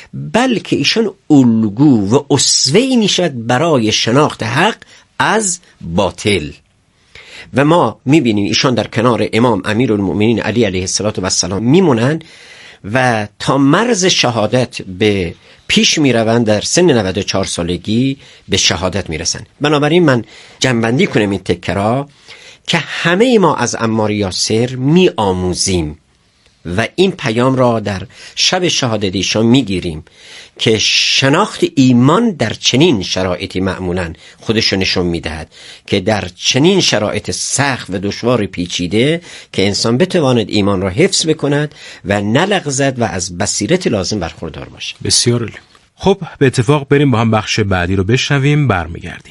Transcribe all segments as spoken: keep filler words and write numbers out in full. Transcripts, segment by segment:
بلکه ایشان الگو و اسوه‌ای میشد برای شناخت حق از باطل. و ما میبینیم ایشان در کنار امام امیرالمؤمنین علی علیه السلام میمونن و تا مرز شهادت به پیش میروند، در سن نود و چهار سالگی به شهادت میرسن. بنابراین من جنبندی کنم این تکرار که همه ما از عمار یاسر می آموزیم و این پیام را در شب شهادت ایشان میگیریم که شناخت ایمان در چنین شرایطی معمولاً خودش نشون میدهد که در چنین شرایط سخت و دشوار پیچیده که انسان بتواند ایمان را حفظ بکند و نلغزد و از بصیرت لازم برخوردار باشد. بسیار عالی. خب به اتفاق بریم با هم بخش بعدی رو بشنویم، برمیگردیم.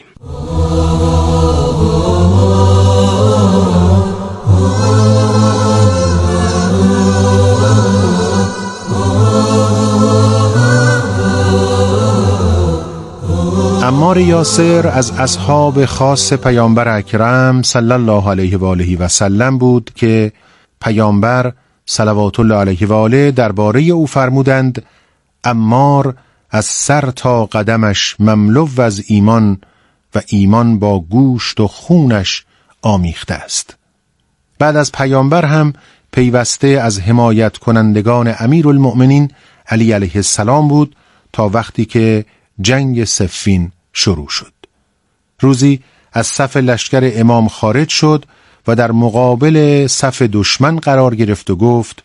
عمار یاسر از اصحاب خاص پیامبر اکرم صلی الله علیه و آله و سلم بود که پیامبر صلوات الله علیه و آله درباره او فرمودند عمار از سر تا قدمش مملو از ایمان و ایمان با گوشت و خونش آمیخته است. بعد از پیامبر هم پیوسته از حمایت کنندگان امیرالمؤمنین علی علیه السلام بود تا وقتی که جنگ صفین شروع شد. روزی از صف لشکر امام خارج شد و در مقابل صف دشمن قرار گرفت و گفت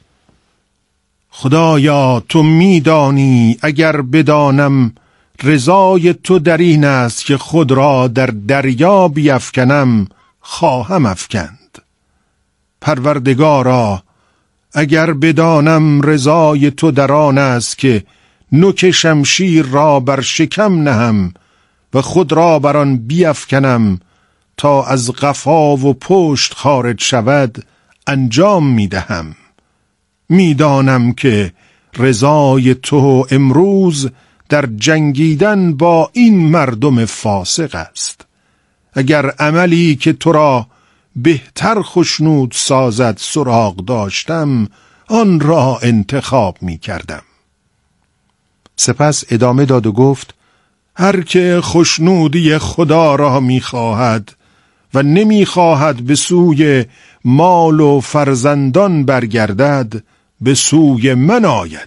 خدایا تو میدانی اگر بدانم رضای تو در این است که خود را در دریا بیفکنم خواهم افکند. پروردگارا اگر بدانم رضای تو در آن است که نوک شمشیر را بر شکم نهم و خود را بر آن بیفکنم تا از قفا و پشت خارج شود انجام میدهم. میدانم که رضای تو امروز در جنگیدن با این مردم فاسق است. اگر عملی که تو را بهتر خشنود سازد سراغ داشتم آن را انتخاب می کردم. سپس ادامه داد و گفت هر که خشنودی خدا را می خواهد و نمی خواهد به سوی مال و فرزندان برگردد به سوی من آید.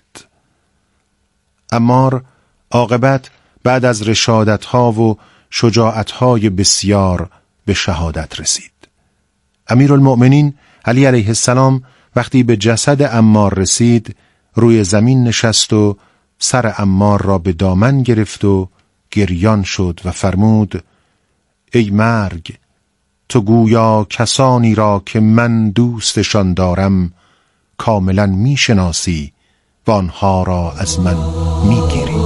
عمار عاقبت بعد از رشادتها و شجاعتهای بسیار به شهادت رسید. امیرالمؤمنین علی علیه السلام وقتی به جسد عمار رسید روی زمین نشست و سر عمار را به دامن گرفت و گریان شد و فرمود ای مرگ، تو گویا کسانی را که من دوستشان دارم کاملا میشناسی و آنها را از من میگیری.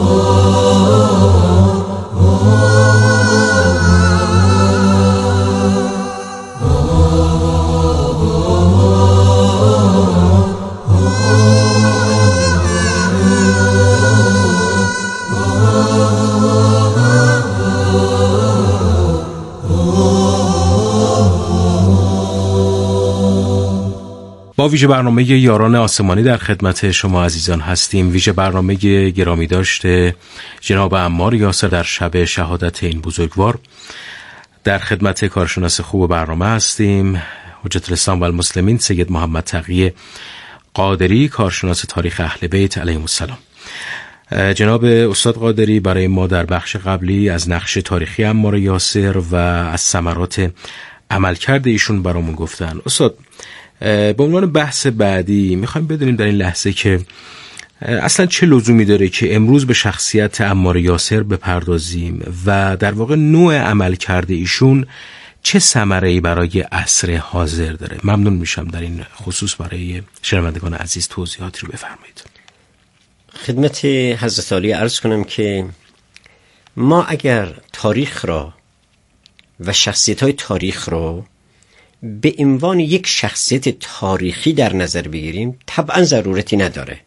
با ویژه برنامه یاران آسمانی در خدمت شما عزیزان هستیم. ویژه برنامه گرامی داشته جناب عمار یاسر در شب شهادت این بزرگوار. در خدمت کارشناس خوب برنامه هستیم حجت الاسلام و المسلمین سید محمد تقی قادری، کارشناس تاریخ اهل بیت علیهم السلام. جناب استاد قادری برای ما در بخش قبلی از نقش تاریخی عمار یاسر و از ثمرات عملکرد ایشون برامون گفتن. استاد به عنوان بحث بعدی میخوایم بدونیم در این لحظه که اصلا چه لزومی داره که امروز به شخصیت عمار یاسر بپردازیم و در واقع نوع عملکرد ایشون چه ثمره‌ای برای عصر حاضر داره. ممنون میشم در این خصوص برای شنوندگان عزیز توضیحاتی رو بفرمایید. خدمت حضرت عالی عرض کنم که ما اگر تاریخ را و شخصیت‌های تاریخ را به عنوان یک شخصیت تاریخی در نظر بگیریم طبعا ضرورتی نداره،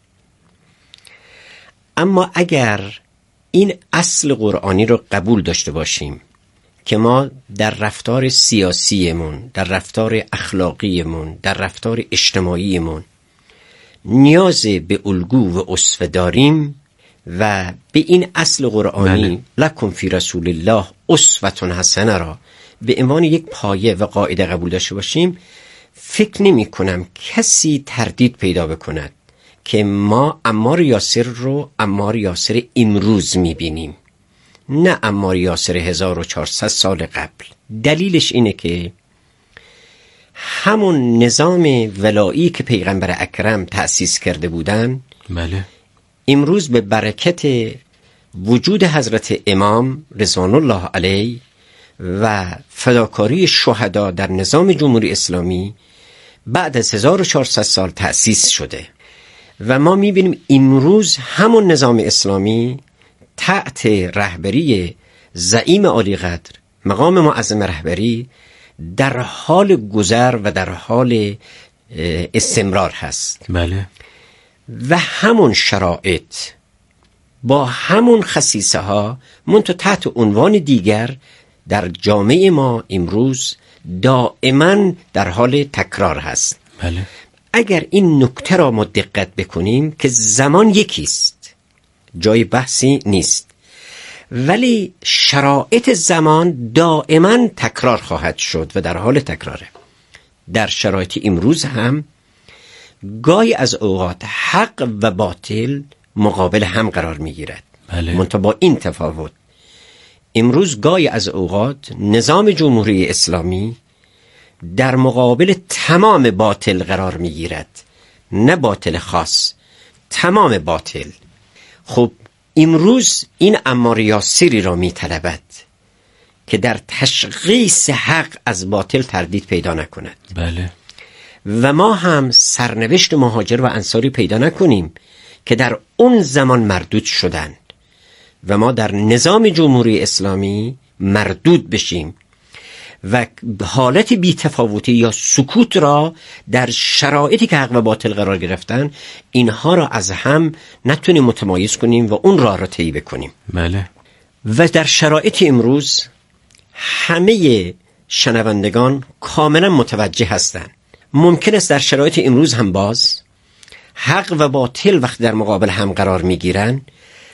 اما اگر این اصل قرآنی رو قبول داشته باشیم که ما در رفتار سیاسیمون، در رفتار اخلاقیمون، در رفتار اجتماعیمون نیاز به الگو و اسوه داریم، و به این اصل قرآنی بله. لکم فی رسول الله اسوة حسنه را به عنوان یک پایه و قاعده قبول داشته باشیم، فکر نمی کنم کسی تردید پیدا بکند که ما عمار یاسر رو عمار یاسر امروز می بینیم، نه عمار یاسر هزار و چهارصد سال قبل. دلیلش اینه که همون نظام ولایی که پیغمبر اکرم تأسیس کرده بودن، بله، امروز به برکت وجود حضرت امام رضوان الله علیه و فداکاری شهدا در نظام جمهوری اسلامی بعد از هزار و چهارصد سال تأسیس شده و ما میبینیم امروز همون نظام اسلامی تحت رهبری زعیم عالی قدر مقام معظم رهبری در حال گذر و در حال استمرار هست. بله. و همون شرایط با همون خصیصه ها منتها تحت عنوان دیگر در جامعه ما امروز دائما در حال تکرار هست. بله. اگر این نکته را ما دقت بکنیم که زمان یکیست، جای بحثی نیست، ولی شرایط زمان دائما تکرار خواهد شد و در حال تکراره. در شرایط امروز هم گاهی از اوقات حق و باطل مقابل هم قرار می گیرد. بله. منتها با این تفاوت امروز گاهی از اوقات نظام جمهوری اسلامی در مقابل تمام باطل قرار می گیرد، نه باطل خاص، تمام باطل. خب امروز این عمار یاسری را می طلبد که در تشخیص حق از باطل تردید پیدا نکند. بله. و ما هم سرنوشت مهاجر و انصاری پیدا نکنیم که در اون زمان مردود شدند و ما در نظام جمهوری اسلامی مردود بشیم و حالت بی‌تفاوتی یا سکوت را در شرایطی که حق و باطل قرار گرفتن اینها را از هم نتونیم متمایز کنیم و اون راه را طی بکنیم. بله. و در شرایط امروز همه شنوندگان کاملا متوجه هستند. ممکن است در شرایط امروز هم باز حق و باطل وقت در مقابل هم قرار می گیرن،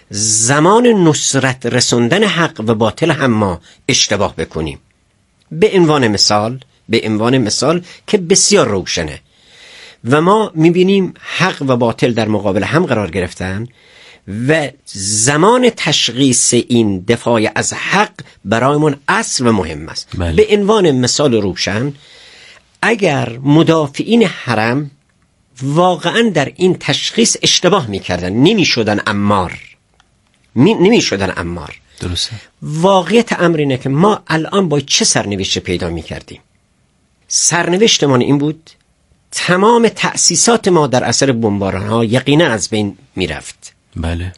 زمان نصرت رسوندن حق و باطل هم ما اشتباه بکنیم. به عنوان مثال به عنوان مثال که بسیار روشنه و ما می بینیم حق و باطل در مقابل هم قرار گرفتن و زمان تشخیص این دفاع از حق برایمون اصل و مهم است. بله. به عنوان مثال روشن، اگر مدافعین حرم واقعا در این تشخیص اشتباه میکردن، نمی شدن عمار می نمی شدن عمار درسته. واقعیت امر اینه که ما الان با چه سرنوشت پیدا میکردیم؟ سرنوشتمان این بود تمام تأسیسات ما در اثر بمباران ها یقینا از بین میرفت. بله.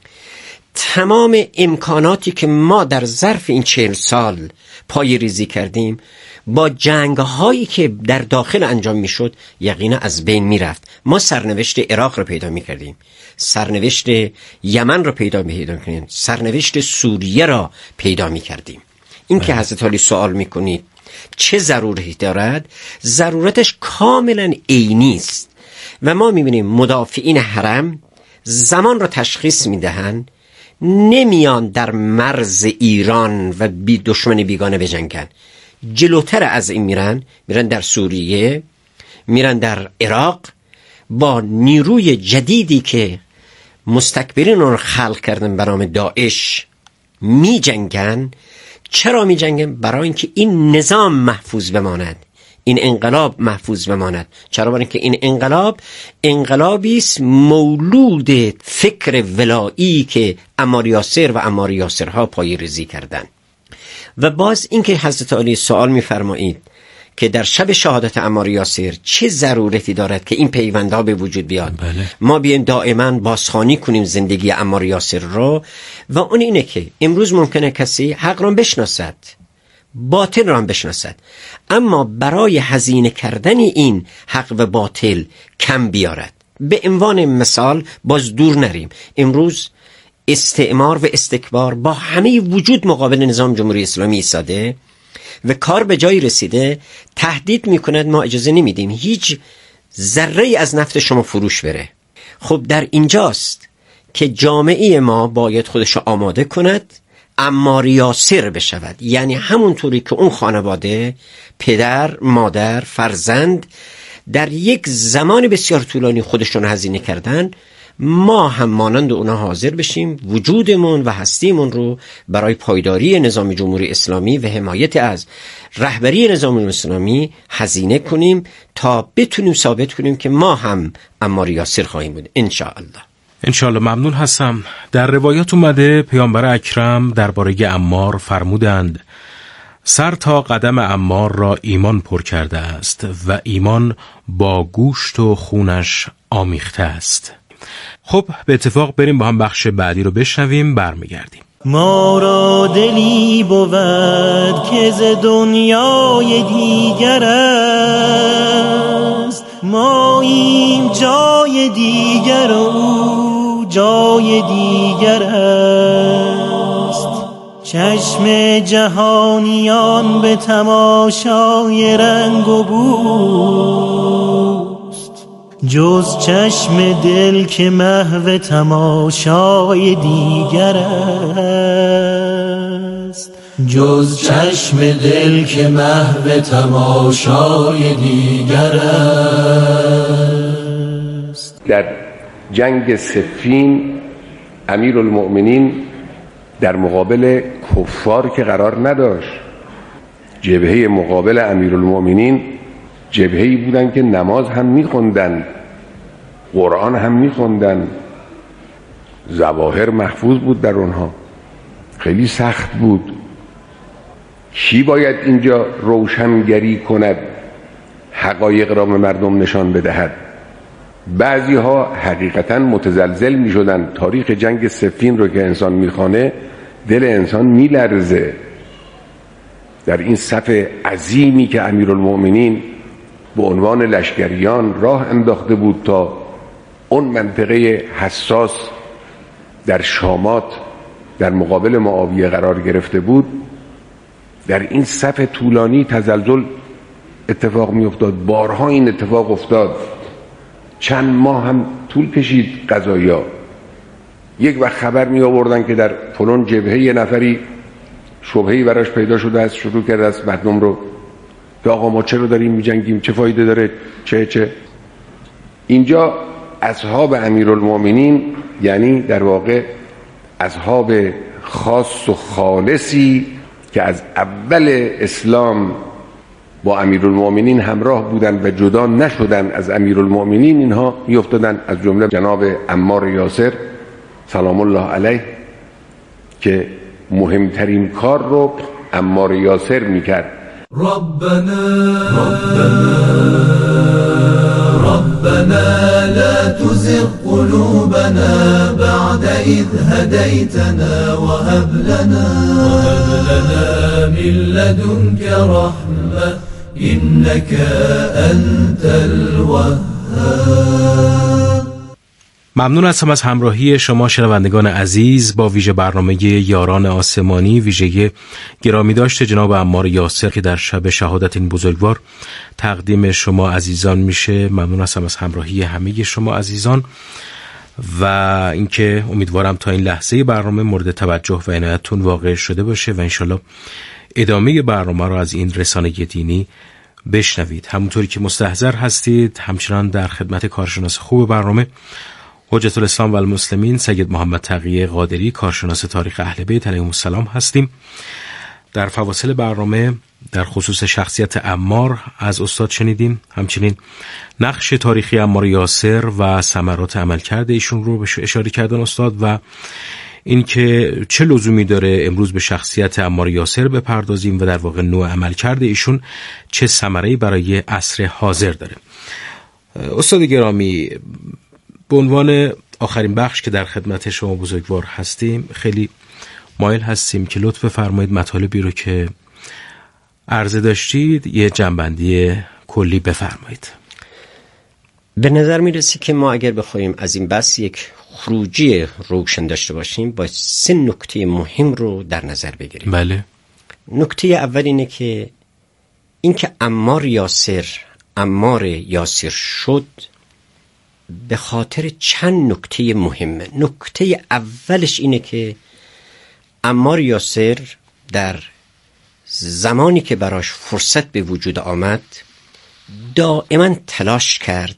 تمام امکاناتی که ما در ظرف این چهل سال پای ریزی کردیم با جنگ هایی که در داخل انجام می شد یقینا از بین می رفت. ما سرنوشت عراق رو پیدا می کردیم، سرنوشت یمن رو پیدا می کردیم، سرنوشت سوریه را پیدا می کردیم. این که حضرت علی سوال می کنید چه ضرورتی دارد، ضرورتش کاملا عینی است و ما می بینیم مدافعین حرم زمان را تشخیص می دهند، نمیان در مرز ایران و بی دشمن بیگانه بجنگن، جلوتر از این میرن میرن در سوریه، میرن در عراق با نیروی جدیدی که مستکبرین رو خلق کردن به نام داعش می جنگن. چرا می جنگن؟ برای اینکه این نظام محفوظ بماند، این انقلاب محفوظ بماند. چرا؟ برای اینکه این انقلاب انقلابی است مولود فکر ولایی که عمار یاسر و عمار یاسرها پای ریزی کردن. و باز اینکه حضرت علی سوال می‌فرمایید که در شب شهادت عمار یاسر چه ضرورتی دارد که این پیوندها به وجود بیاد. بله. ما بیایم دائما بازخوانی کنیم زندگی عمار یاسر رو و اون اینه که امروز ممکنه کسی حق را بشناسد، باطل را بشناسد، اما برای هزینه کردن این حق و باطل کم بیارد. به عنوان مثال باز دور نریم، امروز استعمار و استکبار با همه وجود مقابل نظام جمهوری اسلامی ایستاده و کار به جایی رسیده، تهدید میکند ما اجازه نمیدیم هیچ ذره از نفت شما فروش بره. خب در اینجاست که جامعه ما باید خودش آماده کند عمار یاسر بشود. یعنی همونطوری که اون خانواده، پدر، مادر، فرزند در یک زمان بسیار طولانی خودشون هزینه کردن، ما هم مانند اونا حاضر بشیم وجودمون و هستیمون رو برای پایداری نظام جمهوری اسلامی و حمایت از رهبری نظام اسلامی هزینه کنیم تا بتونیم ثابت کنیم که ما هم عمار یاسر خواهیم بود انشاءالله. انشاءالله. ممنون هستم. در روایات اومده پیامبر اکرم درباره عمار فرمودند سر تا قدم عمار را ایمان پر کرده است و ایمان با گوشت و خونش آمیخته است. خب به اتفاق بریم با هم بخش بعدی رو بشنویم، برمیگردیم. ما را دلی بود که ز دنیای دیگر است، ماییم جای دیگر و او جای دیگر است. چشم جهانیان به تماشای رنگ و بوست، جز چشم دل که محو تماشای دیگر است. جز چشم دل که محو تماشای دیگر است. در جنگ صفین امیرالمؤمنین در مقابل کفار که قرار نداشت. جبهه مقابل امیرالمؤمنین جبهه‌ای بودن که نماز هم می‌خوندن، قرآن هم می‌خوندن، ظواهر محفوظ بود در اونها. خیلی سخت بود. کی باید اینجا روشنگری کند، حقایق را به مردم نشان بدهد؟ بعضی ها حقیقتا متزلزل می شدن. تاریخ جنگ صفین رو که انسان می خوانه دل انسان می لرزه. در این صف عظیمی که امیرالمؤمنین به عنوان لشکریان راه انداخته بود تا اون منطقه حساس در شامات در مقابل معاویه قرار گرفته بود، در این صف طولانی تزلزل اتفاق می افتاد. بارها این اتفاق افتاد. چند ماه هم طول کشید قضایا. یک وقت خبر می آوردن که در فلان جبهه یه نفری شبهه‌ای براش پیدا شده است، شروع کرده است مردم رو که آقا ما چرا داریم می جنگیم، چه فایده داره، چه چه. اینجا اصحاب امیرالمؤمنین یعنی در واقع اصحاب خاص و خالصی که از اول اسلام با امیرالمؤمنین همراه بودن و جدا نشدن از امیرالمؤمنین، اینها میافتادن، از جمله جناب عمار یاسر سلام الله علیه که مهمترین کار رو عمار یاسر میکرد. ربنا ربنا ربنا لا تزغ قلوبنا بعد إذ هديتنا وهب لنا وهب لنا من لدنك رحمة إنك أنت الوهاب. ممنون هستم از همراهی شما شنوندگان عزیز با ویژه برنامه یاران آسمانی، ویژه گرامی داشته جناب عمار یاسر که در شب شهادت این بزرگوار تقدیم شما عزیزان میشه. ممنون هستم از همراهی همه شما عزیزان و اینکه امیدوارم تا این لحظه برنامه مورد توجه و عنایتتون واقع شده باشه و انشالله ادامه برنامه رو از این رسانه دینی بشنوید. همونطوری که مستحضر هستید همچنان در خدمت کارشناس خوب برنامه حجت الاسلام و المسلمین سید محمد تقی قادری، کارشناس تاریخ اهل بیت علیهم السلام هستیم. در فواصل برنامه در خصوص شخصیت عمار از استاد شنیدیم، همچنین نقش تاریخی عمار یاسر و ثمرات عملکرد ایشون رو به اشاره کردن استاد و اینکه چه لزومی داره امروز به شخصیت عمار یاسر بپردازیم و در واقع نوع عملکرد ایشون چه ثمره‌ای برای عصر حاضر داره. استاد گرامی، به عنوان آخرین بخش که در خدمت شما بزرگوار هستیم خیلی مایل هستیم که لطف فرمایید مطالبی رو که عرضه داشتید یه جنبندی کلی بفرمایید. به نظر میرسه که ما اگر بخوایم از این بحث یک خروجی روشن داشته باشیم باید سه نکته مهم رو در نظر بگیریم. بله. نکته اول اینه که این که عمار یاسر عمار یاسر شد به خاطر چند نکته مهمه. نکته اولش اینه که عمار یاسر در زمانی که براش فرصت به وجود آمد دائما تلاش کرد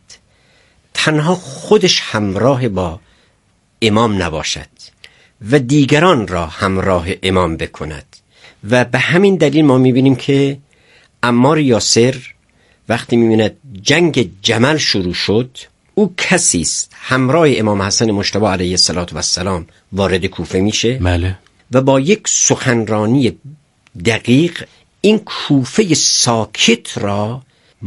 تنها خودش همراه با امام نباشد و دیگران را همراه امام بکند و به همین دلیل ما میبینیم که عمار یاسر وقتی میبیند جنگ جمل شروع شد، او کسی است همراه امام حسن مجتبی علیه السلام وارد کوفه میشه بله. و با یک سخنرانی دقیق این کوفه ساکت را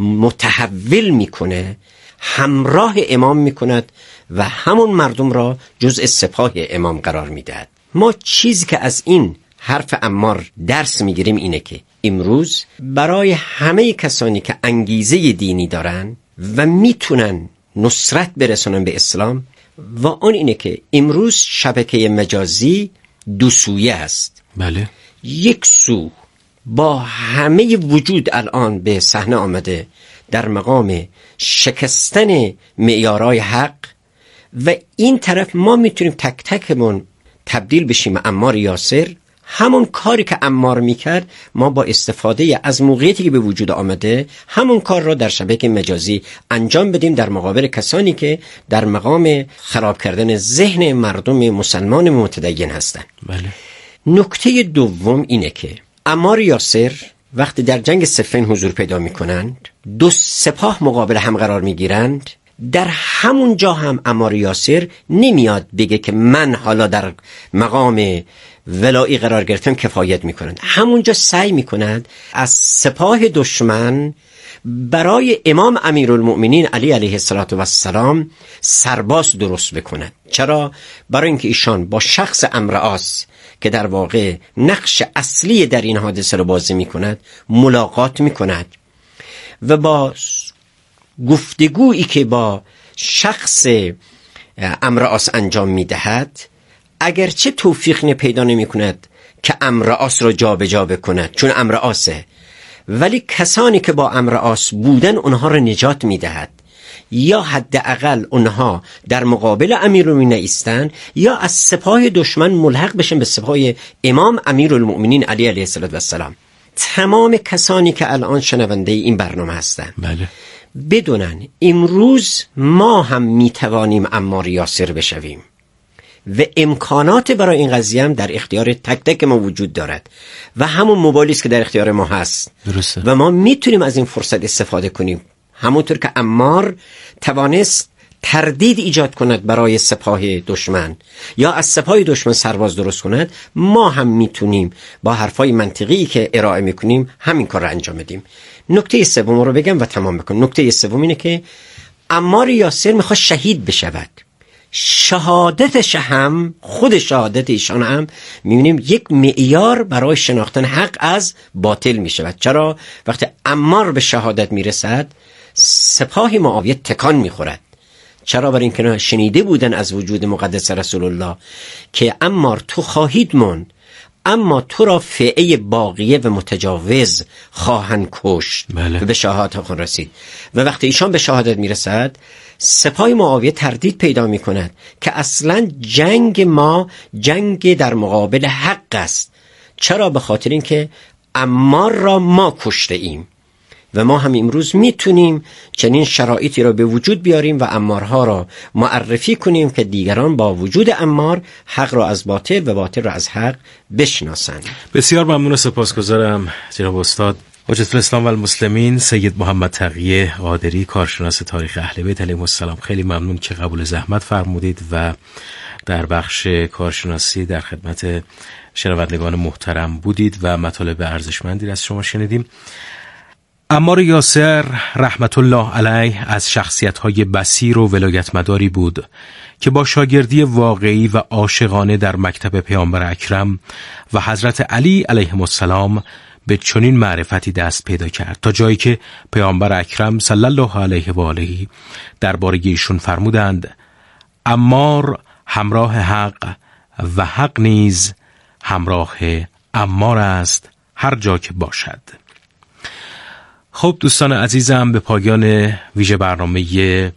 متحول میکنه، همراه امام میکند و همون مردم را جزء سپاه امام قرار میدهد. ما چیزی که از این حرف عمار درس میگیریم اینه که امروز برای همه کسانی که انگیزه دینی دارن و میتونن نصرت برسونن به اسلام و اون اینه که امروز شبکه مجازی دو سویه است. بله. یک سو با همه وجود الان به صحنه آمده در مقام شکستن معیارهای حق و این طرف ما میتونیم تک تکمون تبدیل بشیم عمار یاسر. همون کاری که عمار میکرد ما با استفاده از موقعیتی که به وجود آمده همون کار را در شبکه مجازی انجام بدیم در مقابل کسانی که در مقام خراب کردن ذهن مردم مسلمان متدین هستند. بله. نکته دوم اینه که عمار یاسر وقتی در جنگ صفین حضور پیدا میکنند، دو سپاه مقابل هم قرار میگیرند، در همون جا هم عمار یاسر نمیاد بگه که من حالا در مقام ولایی قرار گرفتم کفایت میکنند. همونجا سعی میکنند از سپاه دشمن برای امام امیرالمؤمنین علی علیه السلام سرباز درست بکنند. چرا؟ برای اینکه ایشان با شخص عمرو عاص که در واقع نقش اصلی در این حادثه رو بازی میکند ملاقات میکند و با گفتگویی که با شخص عمرو عاص انجام میدهد اگرچه توفیق پیدا نمی کند که عمرو عاص را جا به جا بکند چون عمرو عاصه، ولی کسانی که با عمرو عاص بودن اونها را نجات میدهد، یا حداقل اونها در مقابل امیرالمؤمنین ایستن یا از سپاه دشمن ملحق بشن به سپاه امام امیرالمؤمنین علی علیه السلام. تمام کسانی که الان شنونده این برنامه هستند بله. بدونن امروز ما هم میتوانیم عمار یاسر بشویم و امکانات برای این قضیه هم در اختیار تک تک ما وجود دارد و همون موبایلی است که در اختیار ما هست. درسته. و ما میتونیم از این فرصت استفاده کنیم. همونطور که عمار توانست تردید ایجاد کند برای سپاه دشمن یا از سپاه دشمن سرباز درست کند، ما هم میتونیم با حرفای منطقی که ارائه میکنیم همین کار رو انجام بدیم. نکته سوم رو بگم و تمام بکنم. نکته سوم اینه که عمار یاسر میخواد شهید بشود. شهادتش هم، خود شهادت ایشان هم میبینیم یک معیار برای شناختن حق از باطل میشود. چرا؟ وقتی عمار به شهادت میرسد سپاه معاویه تکان میخورد. چرا؟ برای اینکه شنیده بودن از وجود مقدس رسول الله که عمار تو خواهید ماند، اما تو را فئه باقیه و متجاوز خواهند کشت. بله. و به شهادت خود رسید. و وقتی ایشان به شهادت میرسد سپاه معاویه تردید پیدا می کند که اصلا جنگ ما جنگ در مقابل حق است. چرا؟ به خاطر اینکه عمار را ما کشته ایم و ما هم امروز میتونیم چنین شرایطی را به وجود بیاریم و عمارها را معرفی کنیم که دیگران با وجود عمار حق را از باطل و باطل را از حق بشناسند. بسیار ممنون و سپاسگزارم جناب استاد حجت الاسلام و المسلمین سید محمد تقی قادری، کارشناس تاریخ اهل بیت علیهم السلام. خیلی ممنون که قبول زحمت فرمودید و در بخش کارشناسی در خدمت شنوندگان محترم بودید و مطالب ارزشمندی از شما شنیدیم. عمار یاسر رحمت الله علیه از شخصیت‌های بصیر و ولایتمداری بود که با شاگردی واقعی و عاشقانه در مکتب پیامبر اکرم و حضرت علی علیهم السلام به چنین معرفتی دست پیدا کرد تا جایی که پیامبر اکرم صلی الله علیه و آله درباره ایشون فرمودند عمار همراه حق و حق نیز همراه عمار است هر جا که باشد. خب دوستان عزیزم، به پایان ویژه برنامه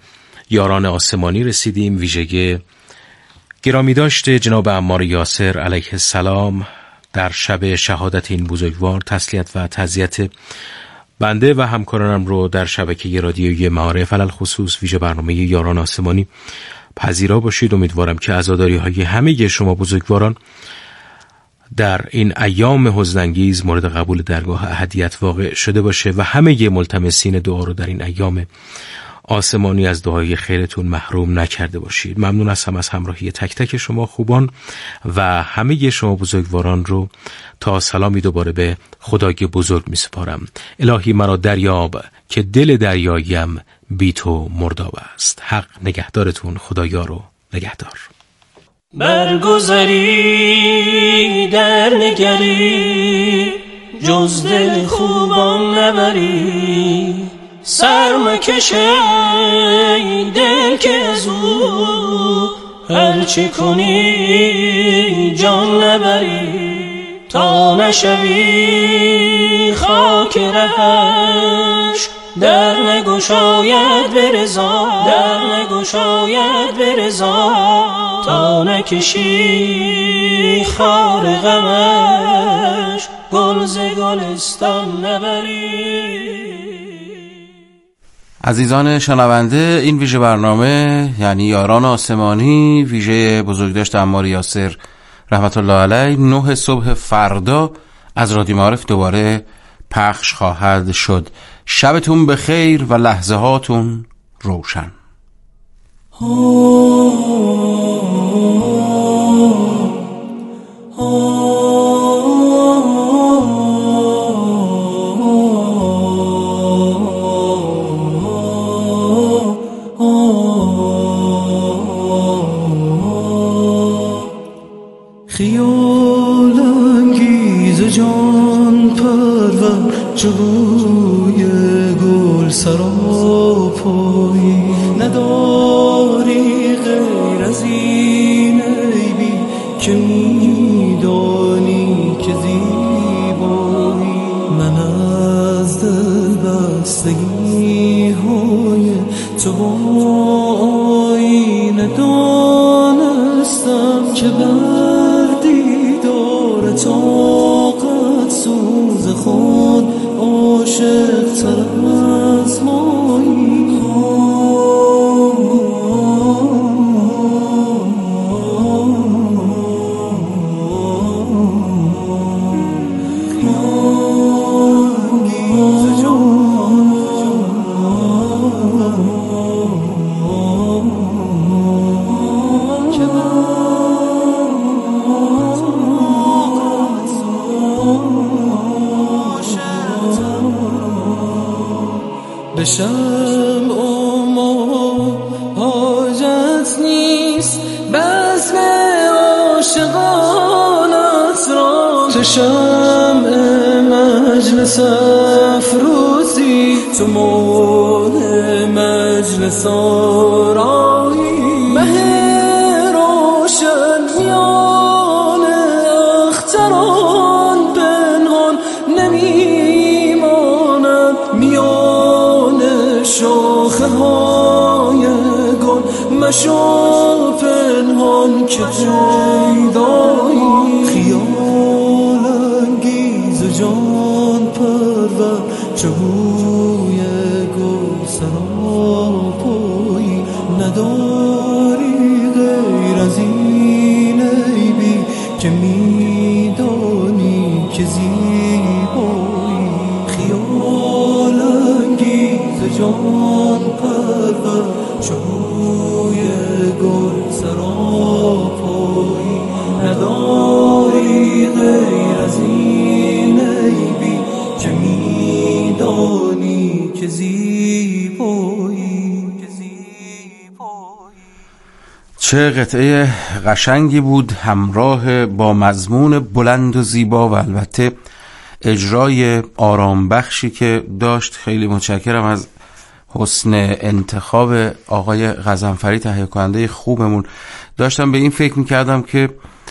یاران آسمانی رسیدیم. ویژگی گرامی داشته جناب عمار یاسر علیه السلام در شب شهادت این بزرگوار تسلیت و تعزیت بنده و همکارانم رو در شبکه رادیویی معارف علل خصوص ویژه برنامه یاران آسمانی پذیرا باشید. امیدوارم که عزاداری های همه شما بزرگواران در این ایام حزن‌انگیز مورد قبول درگاه احدیت واقع شده باشه و همه ملتمسین دعا رو در این ایام آسمانی از دعای خیرتون محروم نکرده باشید. ممنون هستم از همراهی تک تک شما خوبان و همه شما بزرگواران رو تا سلامی دوباره به خدای بزرگ می سپارم. الهی مرا دریاب که دل دریاییم بی تو مرداب است. حق نگهدارتون، خدایا رو نگهدار. برگذری در نگری جز دل خوبان نبری، سر مکشه دل که از او هرچی کنی جان نبری، تا نشوی خاک رهش در نگشاید برزا، در نگشاید برزا، تا نکشی خار غمش گل ز گلستان نبری. عزیزان شنونده، این ویژه برنامه یعنی یاران آسمانی ویژه بزرگداشت عمار یاسر رحمت الله علیه نه صبح فردا از رادیو معارف دوباره پخش خواهد شد. شبتون بخیر و لحظه هاتون روشن. خیال انگیز جان پرور جوی گل سراپایی، نداری غیر از این عیبی که میدانی که زیبایی. من از دل بستگی های تو با آینه دانستم که بر دیدار طاقت سوز خود عاشق تر از مایی. بشم اما حاجت نیست بزم عاشقانت را، تو شمع مجلس افروزی، تو مول مجلس آرایی، مه روشن میان اختران پنهان نمیماند، میان شاخه های گل مشو پنهان که پیدایی. خیال انگیز جان پرور چوی گل سراپایی، نداری غیر از این عیبی که میدانی که زیبایی. خیال انگیز جان پرور چوی گل سراپایی، نداری غیر از این عیبی که میدانی که زیبایی. چه قطعه قشنگی بود، همراه با مضمون بلند و زیبا و البته اجرای آرام بخشی که داشت. خیلی متشکرم از حسن انتخاب آقای غضنفری تهیه کننده خوبمون. داشتم به این فکر میکردم که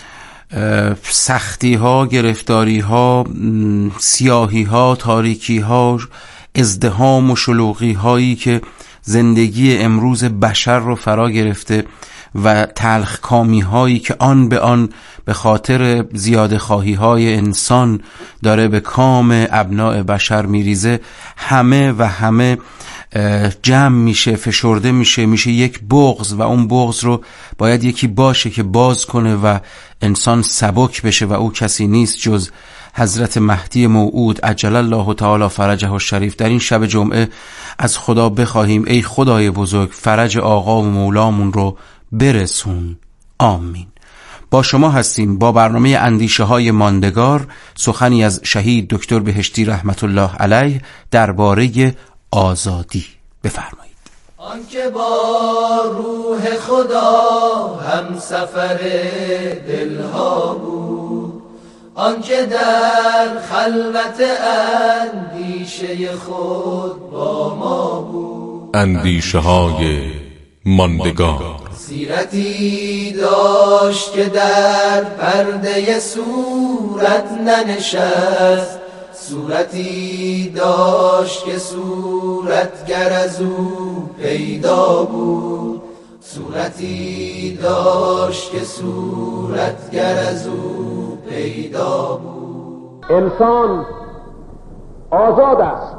سختی ها، گرفتاری ها، سیاهی ها، تاریکی ها، ازدحام و شلوغی هایی که زندگی امروز بشر رو فرا گرفته و تلخ کامی هایی که آن به آن به خاطر زیاده خواهی های انسان داره به کام ابناء بشر میریزه، همه و همه جمع میشه، فشرده میشه، میشه یک بغض و اون بغض رو باید یکی باشه که باز کنه و انسان سبک بشه و او کسی نیست جز حضرت مهدی موعود عجل الله تعالی فرجه الشریف. در این شب جمعه از خدا بخواهیم ای خدای بزرگ فرج آقا و مولامون رو برسون. آمین. با شما هستیم با برنامه اندیشه های ماندگار، سخنی از شهید دکتر بهشتی رحمت الله علیه درباره آزادی. بفرمایید. آنکه با روح خدا هم سفر دلها بود، آنکه در خلوت اندیشه خود با ما بود، اندیشه های ماندگار. سیرتی داشت که در پرده صورت ننشست، صورتی داشت که صورتگر از او پیدا بود، صورتی داشت که صورتگر از او پیدا بود. انسان آزاد است،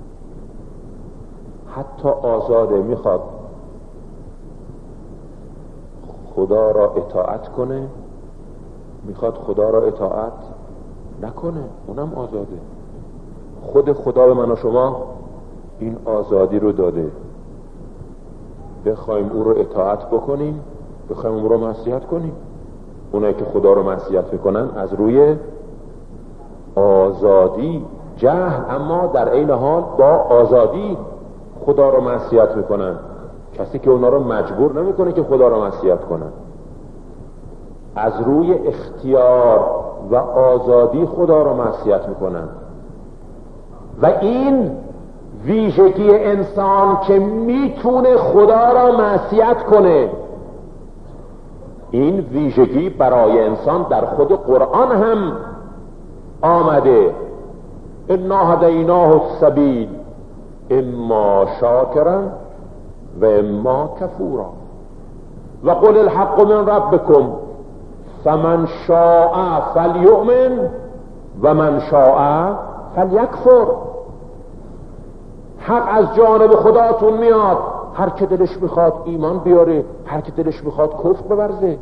حتی آزاده میخواد خدا را اطاعت کنه، میخواد خدا را اطاعت نکنه، اونم آزاده. خود خدا به من و شما این آزادی رو داده، بخوایم او رو اطاعت بکنیم، بخوایم او رو معصیت کنیم. اونایی که خدا رو معصیت میکنن از روی آزادی جهل، اما در عین حال با آزادی خدا رو معصیت میکنن. کسی که اونا رو مجبور نمیکنه که خدا رو معصیت کنن، از روی اختیار و آزادی خدا رو معصیت میکنن. و این ویژگی انسان که میتونه خدا را معصیت کنه، این ویژگی برای انسان در خود قرآن هم آمده. انا هدیناه السبیل اما شاکرا و اما کفورا و قل الحق من ربکم فمن شاء فلیؤمن و من شاء فلیکفر. حق از جانب خداتون میاد، هر که دلش میخواد ایمان بیاره، هر که دلش میخواد کفر بورزه.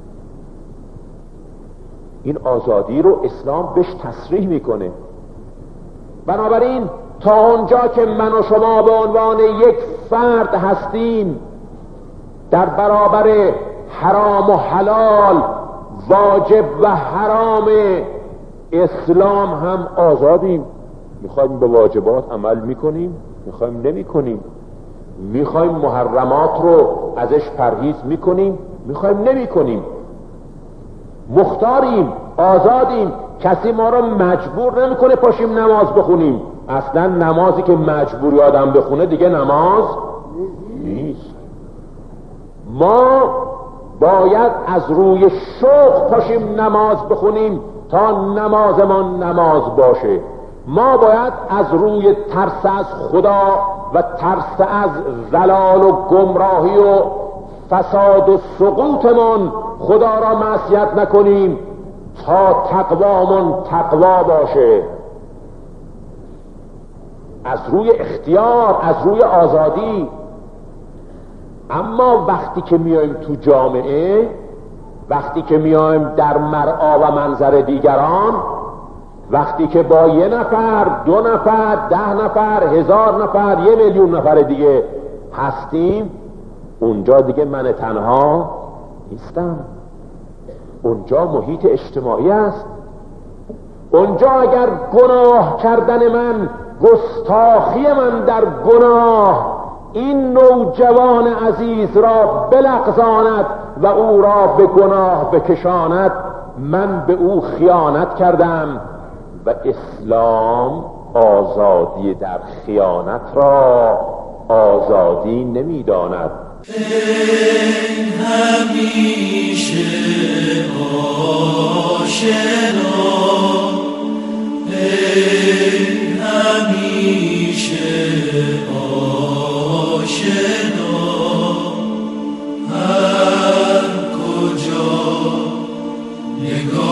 این آزادی رو اسلام بهش تصریح میکنه. بنابراین تا اونجا که من و شما به عنوان یک فرد هستیم، در برابر حرام و حلال، واجب و حرام اسلام هم آزادیم. میخوایم به واجبات عمل میکنیم، میخوایم نمیکنیم، میخوایم محرمات رو ازش پرهیز میکنیم، میخوایم نمیکنیم. مختاریم، آزادیم، کسی ما رو مجبور نمیکنه پاشیم نماز بخونیم. اصلا نمازی که مجبوری آدم بخونه دیگه نماز نیست. ما باید از روی شوق پاشیم نماز بخونیم تا نمازمان نماز باشه. ما باید از روی ترس از خدا و ترس از ضلال و گمراهی و فساد و سقوطمان خدا را معصیت نکنیم تا تقوامون تقوا باشه. از روی اختیار، از روی آزادی. اما وقتی که میایم تو جامعه، وقتی که میایم در مرعا و منظر دیگران، وقتی که با یه نفر، دو نفر، ده نفر، هزار نفر، یه میلیون نفر دیگه هستیم، اونجا دیگه من تنها نیستم. اونجا محیط اجتماعی است. اونجا اگر گناه کردن من، گستاخی من در گناه این نوجوان عزیز را بلغزاند و او را به گناه بکشاند، من به او خیانت کردم و اسلام آزادی در خیانت را آزادی نمیداند. ای همیشه آشنا، ای همیشه آشنا، شنو